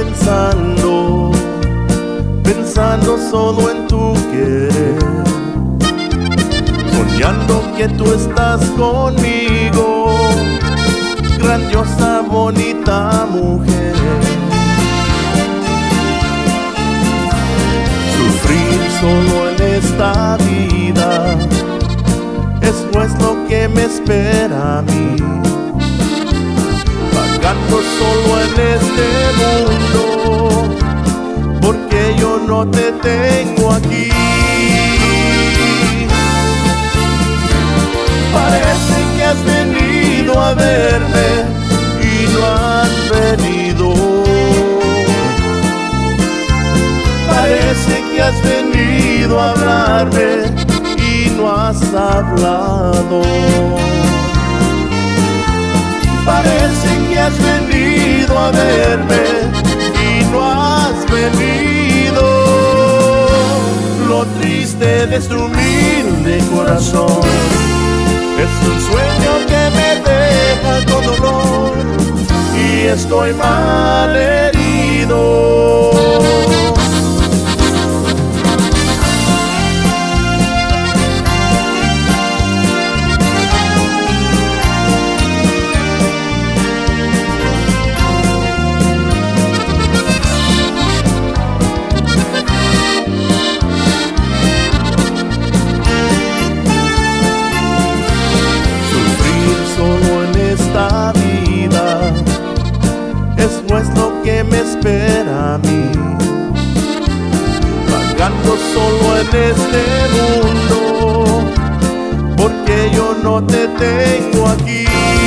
pensando solo en tu querer, soñando que tú estás conmigo, grandiosa, bonita mujer. Sufrir solo en esta vida es pues lo que me espera a mí, vagando solo en este mundo, porque yo no te tengo aquí. Parece que has venido a verme y no has venido. Parece que has venido a hablarme y no has hablado. Parece que has venido a verme y no has venido. Lo triste de este humilde corazón es un sueño que me deja con dolor y estoy mal herido. Es lo que me espera a mí, vagando solo en este mundo, porque yo no te tengo aquí.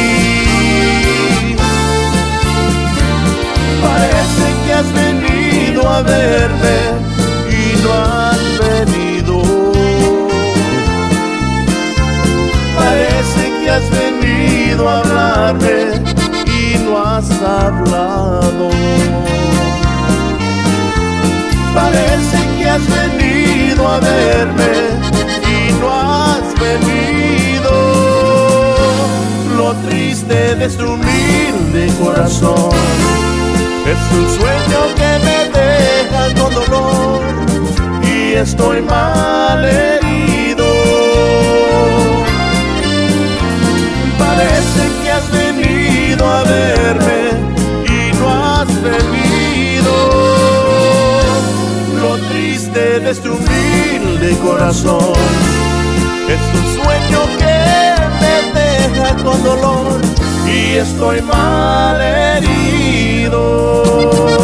Parece que has venido a verme y no has venido. Parece que has venido a hablarme y no has hablado. Parece que has venido a verme y no has venido. Lo triste de este humilde corazón es un sueño que me deja con dolor y estoy mal herido. Parece que has venido a verme y no has venido. Lo triste de este humilde corazón es un sueño que me deja con dolor y estoy mal herido.